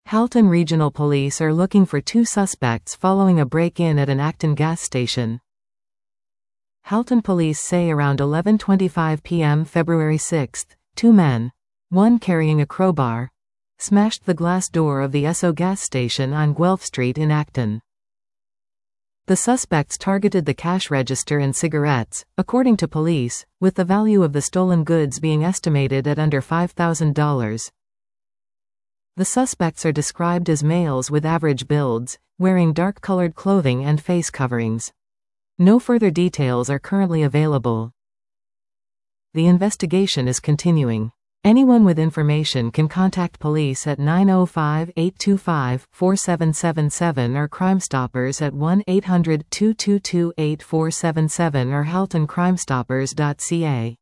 Halton Regional Police are looking for 2 suspects following a break-in at an Acton gas station. Halton police say around 11:25 p.m. February 6, 2 men, one carrying a crowbar, smashed the glass door of the Esso gas station on Guelph Street in Acton. The suspects targeted the cash register and cigarettes, according to police, with the value of the stolen goods being estimated at under $5,000. The suspects are described as males with average builds, wearing dark-colored clothing and face coverings. No further details are currently available. The investigation is continuing. Anyone with information can contact police at 905-825-4777 or Crime Stoppers at 1-800-222-8477 or haltoncrimestoppers.ca.